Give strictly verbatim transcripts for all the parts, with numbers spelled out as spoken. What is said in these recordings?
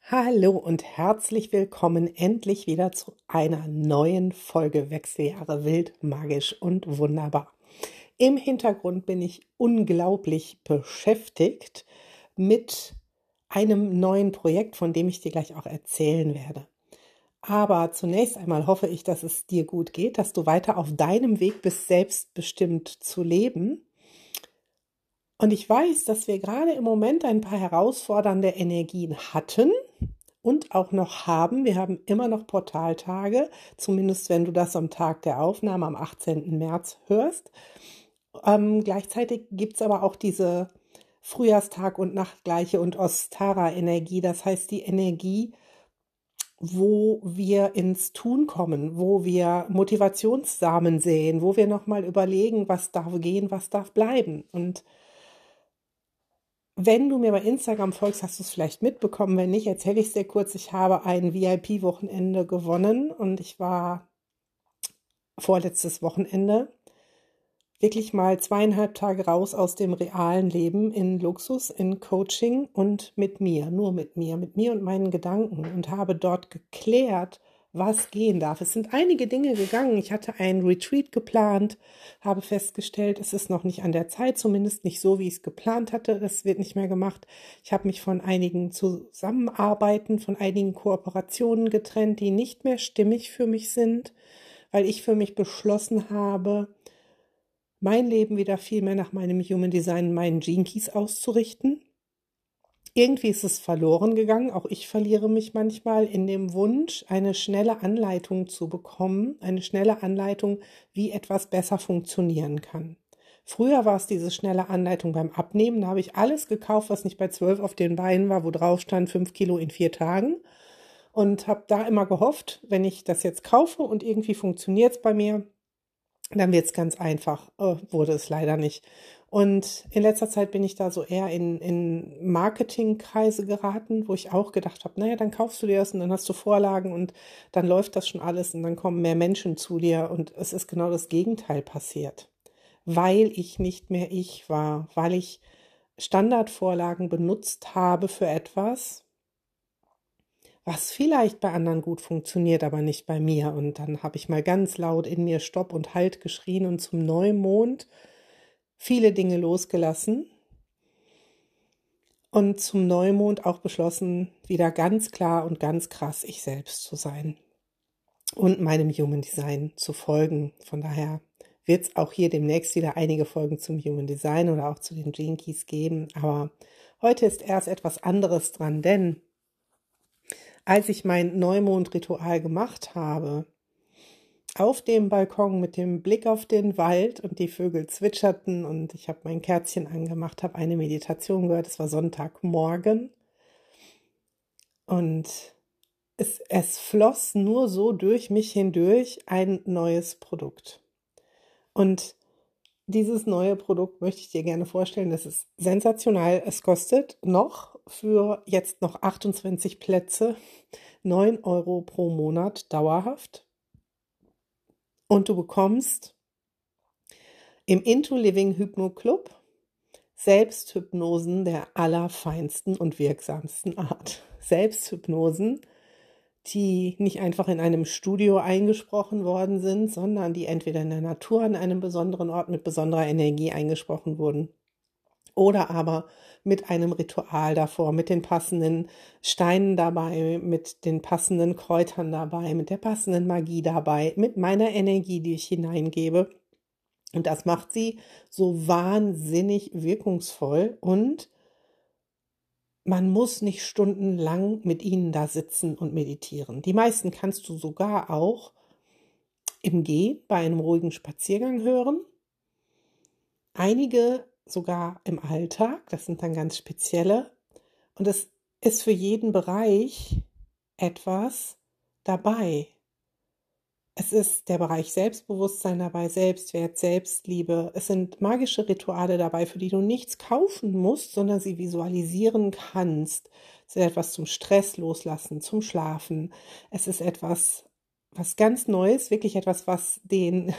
Hallo und herzlich willkommen endlich wieder zu einer neuen Folge Wechseljahre wild, magisch und wunderbar. Im Hintergrund bin ich unglaublich beschäftigt mit einem neuen Projekt, von dem ich dir gleich auch erzählen werde. Aber zunächst einmal hoffe ich, dass es dir gut geht, dass du weiter auf deinem Weg bist, selbstbestimmt zu leben. Und ich weiß, dass wir gerade im Moment ein paar herausfordernde Energien hatten und auch noch haben. Wir haben immer noch Portaltage, zumindest wenn du das am Tag der Aufnahme am achtzehnten März hörst. Ähm, gleichzeitig gibt es aber auch diese Frühjahrstag- und Nachtgleiche und Ostara-Energie. Das heißt, die Energie, wo wir ins Tun kommen, wo wir Motivationssamen säen, wo wir nochmal überlegen, was darf gehen, was darf bleiben. Und wenn du mir bei Instagram folgst, hast du es vielleicht mitbekommen. Wenn nicht, erzähle ich es dir kurz. Ich habe ein V I P-Wochenende gewonnen und ich war vorletztes Wochenende wirklich mal zweieinhalb Tage raus aus dem realen Leben in Luxus, in Coaching und mit mir, nur mit mir, mit mir und meinen Gedanken und habe dort geklärt, was gehen darf. Es sind einige Dinge gegangen. Ich hatte einen Retreat geplant, habe festgestellt, es ist noch nicht an der Zeit, zumindest nicht so, wie ich es geplant hatte. Das wird nicht mehr gemacht. Ich habe mich von einigen Zusammenarbeiten, von einigen Kooperationen getrennt, die nicht mehr stimmig für mich sind, weil ich für mich beschlossen habe, mein Leben wieder viel mehr nach meinem Human Design, meinen Gene Keys auszurichten. Irgendwie ist es verloren gegangen, auch ich verliere mich manchmal in dem Wunsch, eine schnelle Anleitung zu bekommen, eine schnelle Anleitung, wie etwas besser funktionieren kann. Früher war es diese schnelle Anleitung beim Abnehmen, da habe ich alles gekauft, was nicht bei zwölf auf den Beinen war, wo drauf stand, fünf Kilo in vier Tagen und habe da immer gehofft, wenn ich das jetzt kaufe und irgendwie funktioniert es bei mir, dann wird es ganz einfach, äh, wurde es leider nicht. Und in letzter Zeit bin ich da so eher in, in Marketingkreise geraten, wo ich auch gedacht habe, naja, dann kaufst du dir das und dann hast du Vorlagen und dann läuft das schon alles und dann kommen mehr Menschen zu dir und es ist genau das Gegenteil passiert, weil ich nicht mehr ich war, weil ich Standardvorlagen benutzt habe für etwas, was vielleicht bei anderen gut funktioniert, aber nicht bei mir. Und dann habe ich mal ganz laut in mir Stopp und Halt geschrien und zum Neumond viele Dinge losgelassen und zum Neumond auch beschlossen, wieder ganz klar und ganz krass ich selbst zu sein und meinem Human Design zu folgen. Von daher wird es auch hier demnächst wieder einige Folgen zum Human Design oder auch zu den Gene Keys geben. Aber heute ist erst etwas anderes dran, denn als ich mein Neumond-Ritual gemacht habe, auf dem Balkon mit dem Blick auf den Wald und die Vögel zwitscherten und ich habe mein Kerzchen angemacht, habe eine Meditation gehört, es war Sonntagmorgen und es, es floss nur so durch mich hindurch ein neues Produkt. Und dieses neue Produkt möchte ich dir gerne vorstellen. Das ist sensationell. Es kostet noch für jetzt noch achtundzwanzig Plätze neun Euro pro Monat dauerhaft. Und du bekommst im Into Living Hypno Club Selbsthypnosen der allerfeinsten und wirksamsten Art. Selbsthypnosen, die nicht einfach in einem Studio eingesprochen worden sind, sondern die entweder in der Natur an einem besonderen Ort mit besonderer Energie eingesprochen wurden oder aber mit einem Ritual davor, mit den passenden Steinen dabei, mit den passenden Kräutern dabei, mit der passenden Magie dabei, mit meiner Energie, die ich hineingebe. Und das macht sie so wahnsinnig wirkungsvoll und man muss nicht stundenlang mit ihnen da sitzen und meditieren. Die meisten kannst du sogar auch im Gehen bei einem ruhigen Spaziergang hören. Einige sogar im Alltag, das sind dann ganz spezielle. Und es ist für jeden Bereich etwas dabei. Es ist der Bereich Selbstbewusstsein dabei, Selbstwert, Selbstliebe. Es sind magische Rituale dabei, für die du nichts kaufen musst, sondern sie visualisieren kannst. Es ist etwas zum Stress loslassen, zum Schlafen. Es ist etwas, was ganz Neues, wirklich etwas, was den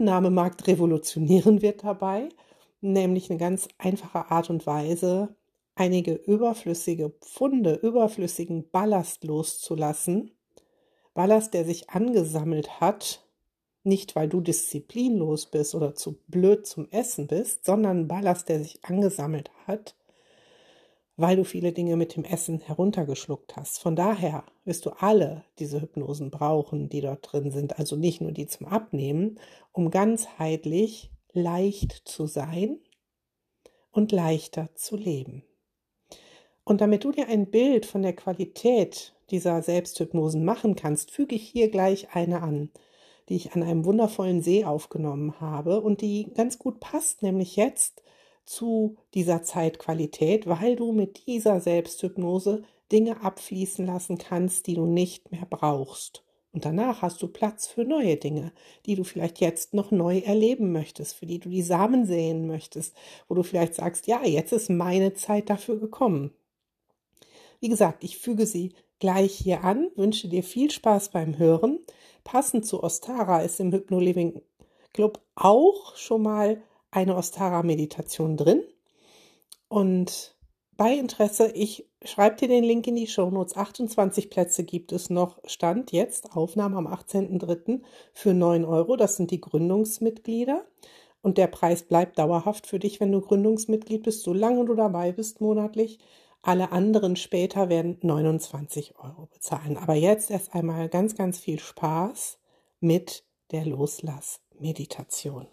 Abnahmemarkt revolutionieren wird dabei, nämlich eine ganz einfache Art und Weise, einige überflüssige Pfunde, überflüssigen Ballast loszulassen. Ballast, der sich angesammelt hat, nicht weil du disziplinlos bist oder zu blöd zum Essen bist, sondern Ballast, der sich angesammelt hat, weil du viele Dinge mit dem Essen heruntergeschluckt hast. Von daher wirst du alle diese Hypnosen brauchen, die dort drin sind, also nicht nur die zum Abnehmen, um ganzheitlich leicht zu sein und leichter zu leben. Und damit du dir ein Bild von der Qualität dieser Selbsthypnosen machen kannst, füge ich hier gleich eine an, die ich an einem wundervollen See aufgenommen habe und die ganz gut passt, nämlich jetzt zu dieser Zeitqualität, weil du mit dieser Selbsthypnose Dinge abfließen lassen kannst, die du nicht mehr brauchst. Und danach hast du Platz für neue Dinge, die du vielleicht jetzt noch neu erleben möchtest, für die du die Samen säen möchtest, wo du vielleicht sagst, ja, jetzt ist meine Zeit dafür gekommen. Wie gesagt, ich füge sie gleich hier an, wünsche dir viel Spaß beim Hören. Passend zu Ostara ist im Hypno-Living Club auch schon mal eine Ostara-Meditation drin. Und bei Interesse, ich schreibe dir den Link in die Shownotes. achtundzwanzig Plätze gibt es noch. Stand jetzt, Aufnahme am achtzehnten dritten für neun Euro. Das sind die Gründungsmitglieder. Und der Preis bleibt dauerhaft für dich, wenn du Gründungsmitglied bist, solange du dabei bist monatlich. Alle anderen später werden neunundzwanzig Euro bezahlen. Aber jetzt erst einmal ganz, ganz viel Spaß mit der Loslass-Meditation.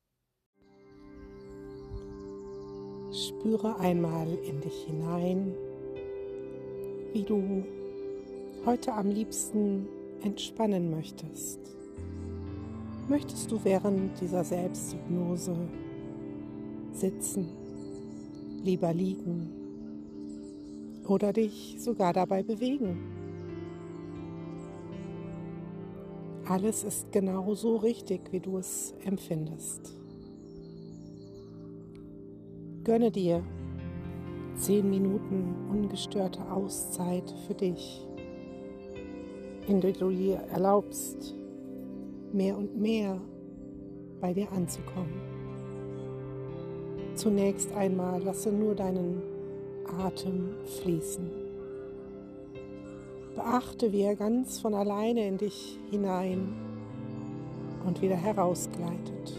Spüre einmal in dich hinein, wie du heute am liebsten entspannen möchtest. Möchtest du während dieser Selbsthypnose sitzen, lieber liegen oder dich sogar dabei bewegen? Alles ist genau so richtig, wie du es empfindest. Gönne dir zehn Minuten ungestörte Auszeit für dich, in der du dir erlaubst, mehr und mehr bei dir anzukommen. Zunächst einmal lasse nur deinen Atem fließen. Beachte, wie er ganz von alleine in dich hinein und wieder herausgleitet.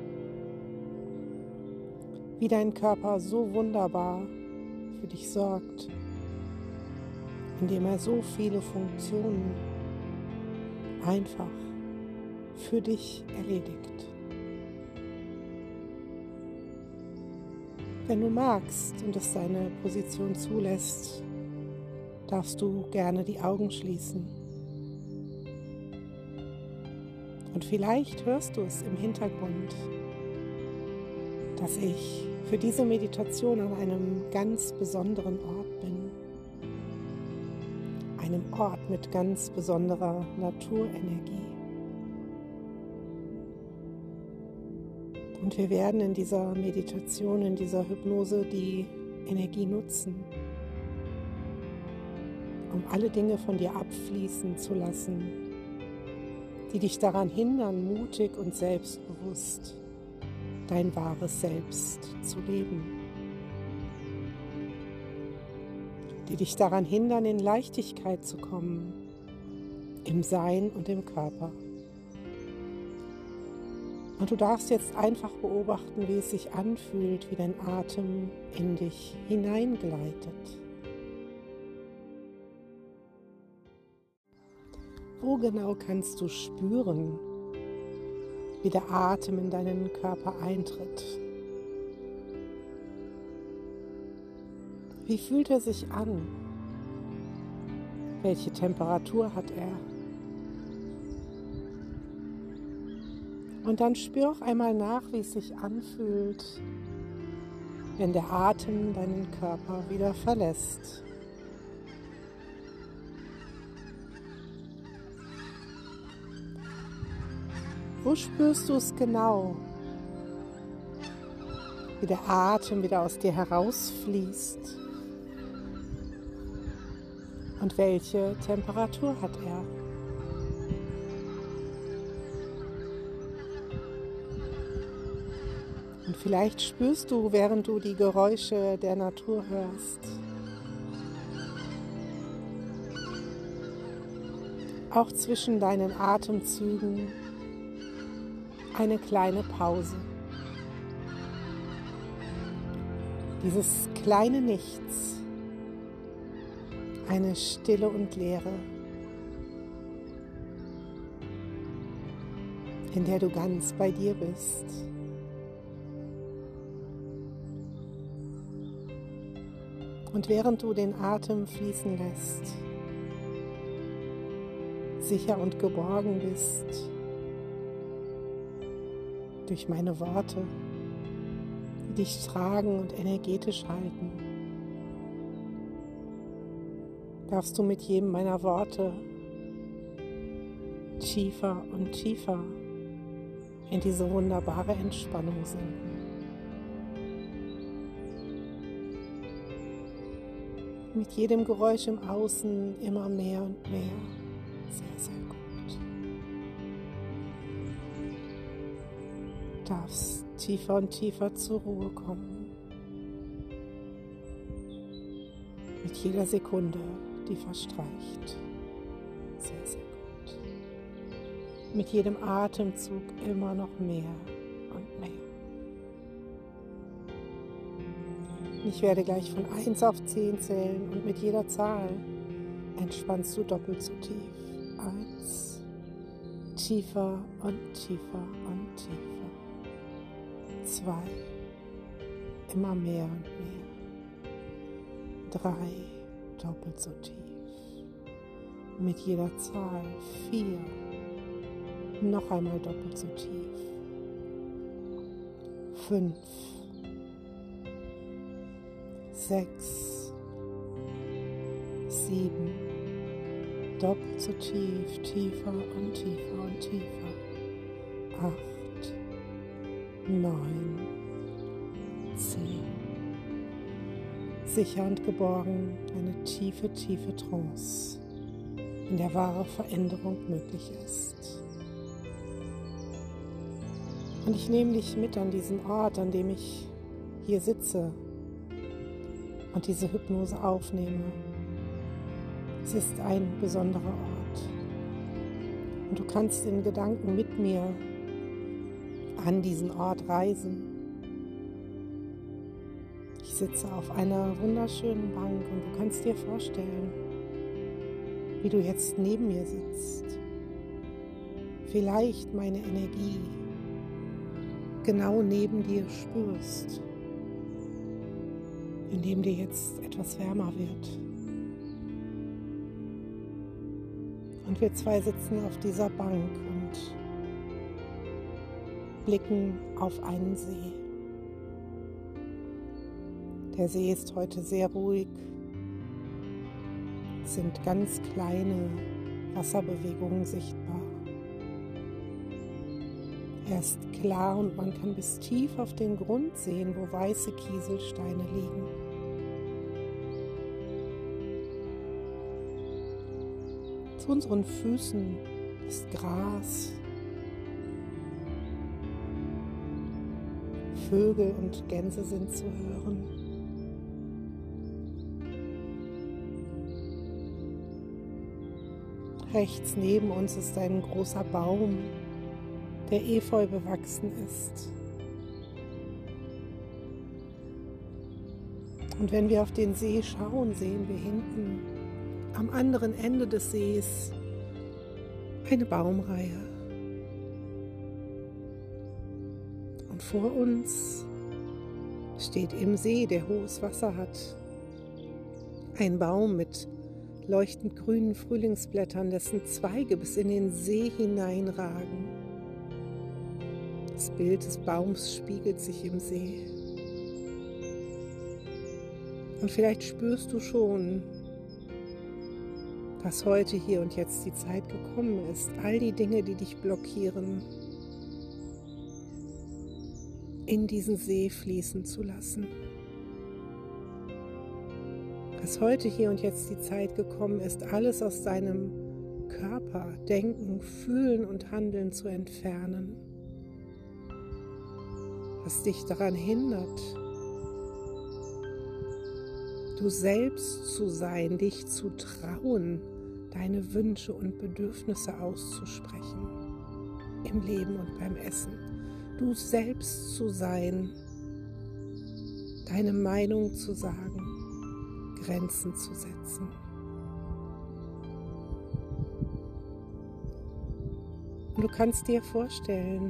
Wie dein Körper so wunderbar für dich sorgt, indem er so viele Funktionen einfach für dich erledigt. Wenn du magst und es deine Position zulässt, darfst du gerne die Augen schließen. Und vielleicht hörst du es im Hintergrund, dass ich für diese Meditation an einem ganz besonderen Ort bin. Einem Ort mit ganz besonderer Naturenergie. Und wir werden in dieser Meditation, in dieser Hypnose die Energie nutzen, um alle Dinge von dir abfließen zu lassen, die dich daran hindern, mutig und selbstbewusst dein wahres Selbst zu leben. Die dich daran hindern, in Leichtigkeit zu kommen, im Sein und im Körper. Und du darfst jetzt einfach beobachten, wie es sich anfühlt, wie dein Atem in dich hineingleitet. Wo genau kannst du spüren, wie der Atem in deinen Körper eintritt? Wie fühlt er sich an? Welche Temperatur hat er? Und dann spür auch einmal nach, wie es sich anfühlt, wenn der Atem deinen Körper wieder verlässt. Wo spürst du es genau? Wie der Atem wieder aus dir herausfließt? Und welche Temperatur hat er? Und Und vielleicht spürst du, während du die Geräusche der Natur hörst, auch zwischen deinen Atemzügen eine kleine Pause. Dieses kleine Nichts, eine Stille und Leere, in der du ganz bei dir bist. Und während du den Atem fließen lässt, sicher und geborgen bist durch meine Worte, die dich tragen und energetisch halten, darfst du mit jedem meiner Worte tiefer und tiefer in diese wunderbare Entspannung sinken. Mit jedem Geräusch im Außen immer mehr und mehr. Sehr, sehr gut. Du darfst tiefer und tiefer zur Ruhe kommen. Mit jeder Sekunde, die verstreicht. Sehr, sehr gut. Mit jedem Atemzug immer noch mehr und mehr. Ich werde gleich von eins auf zehn zählen und mit jeder Zahl entspannst du doppelt so tief. eins, tiefer und tiefer und tiefer. zwei, immer mehr und mehr. drei, doppelt so tief. Mit jeder Zahl vier, noch einmal doppelt so tief. fünf, sechs, sieben, doppelt so tief, tiefer und tiefer und tiefer. acht, neun, zehn. Sicher und geborgen, eine tiefe, tiefe Trance, in der wahre Veränderung möglich ist. Und ich nehme dich mit an diesen Ort, an dem ich hier sitze und diese Hypnose aufnehme. Es ist ein besonderer Ort und du kannst in Gedanken mit mir an diesen Ort reisen. Ich sitze auf einer wunderschönen Bank und du kannst dir vorstellen, wie du jetzt neben mir sitzt. Vielleicht meine Energie genau neben dir spürst, indem dir jetzt etwas wärmer wird. Und wir zwei sitzen auf dieser Bank und blicken auf einen See. Der See ist heute sehr ruhig. Es sind ganz kleine Wasserbewegungen sichtbar. Er ist klar und man kann bis tief auf den Grund sehen, wo weiße Kieselsteine liegen. Zu unseren Füßen ist Gras. Vögel und Gänse sind zu hören. Rechts neben uns ist ein großer Baum, der efeu bewachsen ist. Und wenn wir auf den See schauen, sehen wir hinten am anderen Ende des Sees eine Baumreihe. Und vor uns steht im See, der hohes Wasser hat, ein Baum mit leuchtend grünen Frühlingsblättern, dessen Zweige bis in den See hineinragen. Das Bild des Baums spiegelt sich im See. Und vielleicht spürst du schon, dass heute, hier und jetzt die Zeit gekommen ist, all die Dinge, die dich blockieren, in diesen See fließen zu lassen. Dass heute, hier und jetzt die Zeit gekommen ist, alles aus deinem Körper, Denken, Fühlen und Handeln zu entfernen. was dich daran hindert, du selbst zu sein, dich zu trauen, deine Wünsche und Bedürfnisse auszusprechen im Leben und beim Essen. Du selbst zu sein, deine Meinung zu sagen, Grenzen zu setzen. Und du kannst dir vorstellen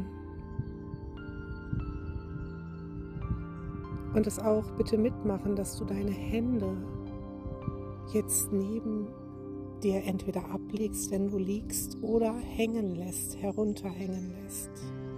und es auch bitte mitmachen, dass du deine Hände jetzt neben dir entweder ablegst, wenn du liegst, oder hängen lässt, herunterhängen lässt.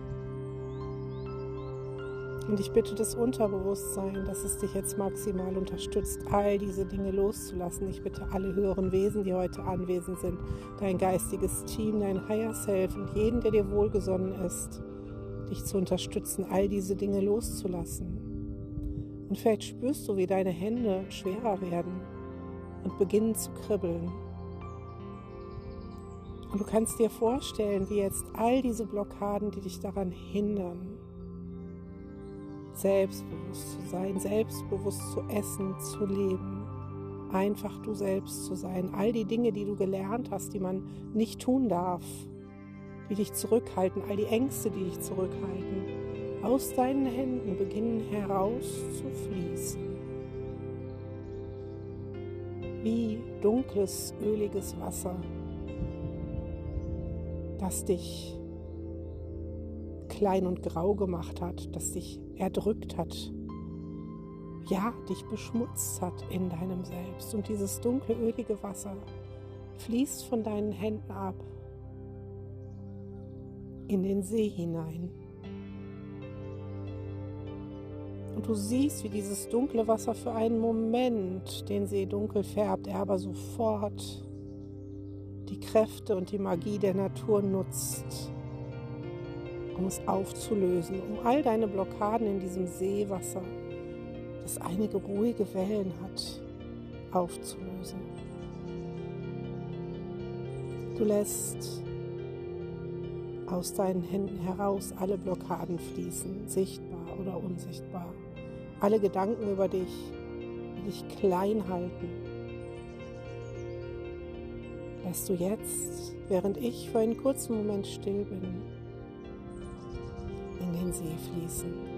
Und ich bitte das Unterbewusstsein, dass es dich jetzt maximal unterstützt, all diese Dinge loszulassen. Ich bitte alle höheren Wesen, die heute anwesend sind, dein geistiges Team, dein Higher Self und jeden, der dir wohlgesonnen ist, dich zu unterstützen, all diese Dinge loszulassen. Und vielleicht spürst du, wie deine Hände schwerer werden und beginnen zu kribbeln. Und du kannst dir vorstellen, wie jetzt all diese Blockaden, die dich daran hindern, selbstbewusst zu sein, selbstbewusst zu essen, zu leben, einfach du selbst zu sein, all die Dinge, die du gelernt hast, die man nicht tun darf, die dich zurückhalten, all die Ängste, die dich zurückhalten, aus deinen Händen beginnen heraus zu fließen. Wie dunkles, öliges Wasser, das dich klein und grau gemacht hat, das dich erdrückt hat, ja, dich beschmutzt hat in deinem Selbst. Und dieses dunkle, ölige Wasser fließt von deinen Händen ab in den See hinein. Und du siehst, wie dieses dunkle Wasser für einen Moment den See dunkel färbt, er aber sofort die Kräfte und die Magie der Natur nutzt, um es aufzulösen, um all deine Blockaden in diesem Seewasser, das einige ruhige Wellen hat, aufzulösen. Du lässt aus deinen Händen heraus alle Blockaden fließen, sichtbar oder unsichtbar. Alle Gedanken über dich, die dich klein halten, lässt du jetzt, während ich für einen kurzen Moment still bin, in den See fließen.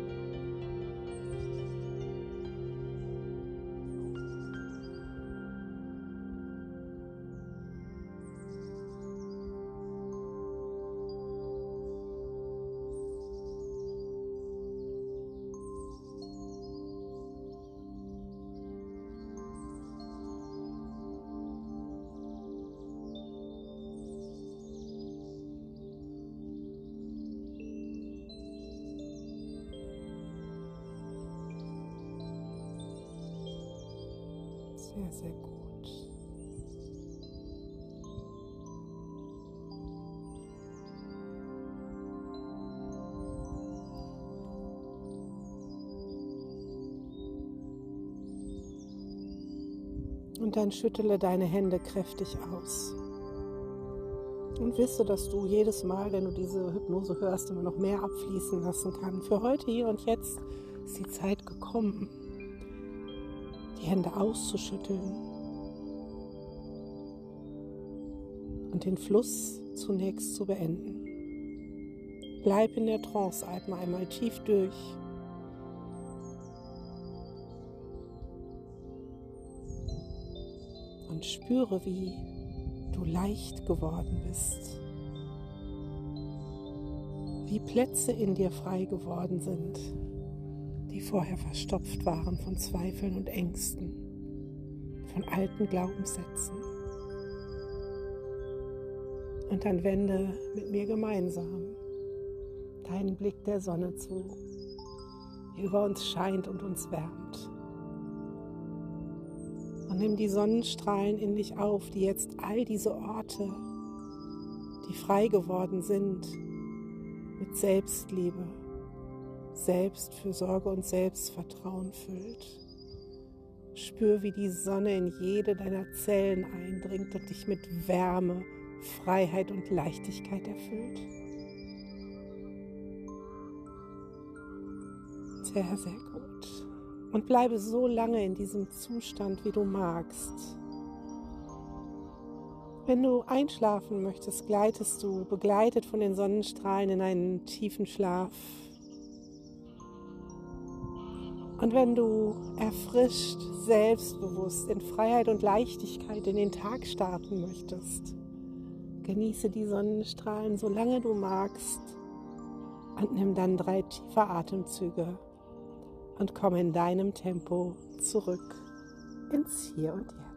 Sehr, sehr gut. Und dann schüttele deine Hände kräftig aus. Und wisse, dass du jedes Mal, wenn du diese Hypnose hörst, immer noch mehr abfließen lassen kannst. Für heute, hier und jetzt ist die Zeit gekommen, die Hände auszuschütteln und den Fluss zunächst zu beenden. Bleib in der Trance, atme einmal tief durch. Und spüre, wie du leicht geworden bist. Wie Plätze in dir frei geworden sind, die vorher verstopft waren von Zweifeln und Ängsten, von alten Glaubenssätzen. Und dann wende mit mir gemeinsam deinen Blick der Sonne zu, die über uns scheint und uns wärmt. Und nimm die Sonnenstrahlen in dich auf, die jetzt all diese Orte, die frei geworden sind, mit Selbstliebe, Selbstfürsorge und Selbstvertrauen füllt. Spür, wie die Sonne in jede deiner Zellen eindringt und dich mit Wärme, Freiheit und Leichtigkeit erfüllt. Sehr, sehr gut. Und bleibe so lange in diesem Zustand, wie du magst. Wenn du einschlafen möchtest, gleitest du, begleitet von den Sonnenstrahlen, in einen tiefen Schlaf. Und wenn du erfrischt, selbstbewusst, in Freiheit und Leichtigkeit in den Tag starten möchtest, genieße die Sonnenstrahlen, solange du magst, und nimm dann drei tiefe Atemzüge und komm in deinem Tempo zurück ins Hier und Jetzt.